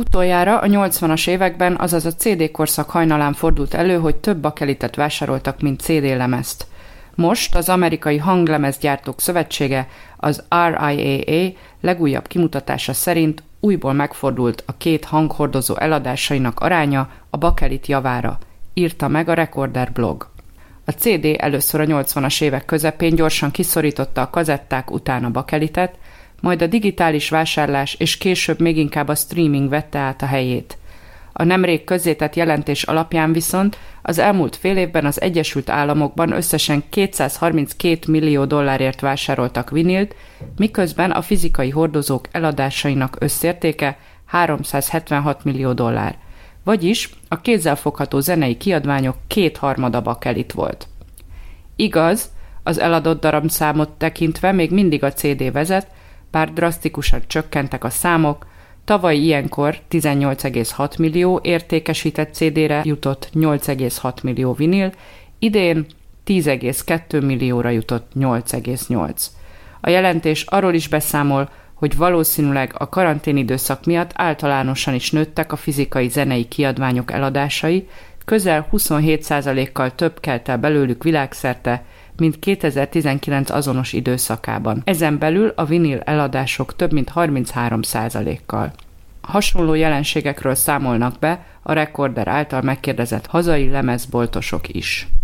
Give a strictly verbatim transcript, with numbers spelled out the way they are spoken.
Utoljára a nyolcvanas években, azaz a cé dé korszak hajnalán fordult elő, hogy több bakelitet vásároltak, mint cé dé lemezt. Most az Amerikai Hanglemezgyártók Szövetsége, az er i á á legújabb kimutatása szerint újból megfordult a két hanghordozó eladásainak aránya a bakelit javára, írta meg a Recorder blog. A cé dé először a nyolcvanas évek közepén gyorsan kiszorította a kazetták után a bakelitet, majd a digitális vásárlás és később még inkább a streaming vette át a helyét. A nemrég közzétett jelentés alapján viszont az elmúlt fél évben az Egyesült Államokban összesen kétszázharminckét millió dollárért vásároltak vinilt, miközben a fizikai hordozók eladásainak összértéke háromszázhetvenhat millió dollár, vagyis a kézzelfogható zenei kiadványok kétharmada bakelit volt. Igaz, az eladott darabszámot tekintve még mindig a cé dé vezet, bár drasztikusan csökkentek a számok, tavaly ilyenkor tizennyolc egész hat millió értékesített cé dére jutott nyolc egész hat millió vinil, idén tíz egész kettő millióra jutott nyolc egész nyolc. A jelentés arról is beszámol, hogy valószínűleg a karanténidőszak miatt általánosan is nőttek a fizikai zenei kiadványok eladásai, közel huszonhét százalékkal több kelt el belőlük világszerte, mint kétezer-tizenkilenc azonos időszakában. Ezen belül a vinil eladások több mint harminchárom százalékkal. Hasonló jelenségekről számolnak be a Recorder által megkérdezett hazai lemezboltosok is.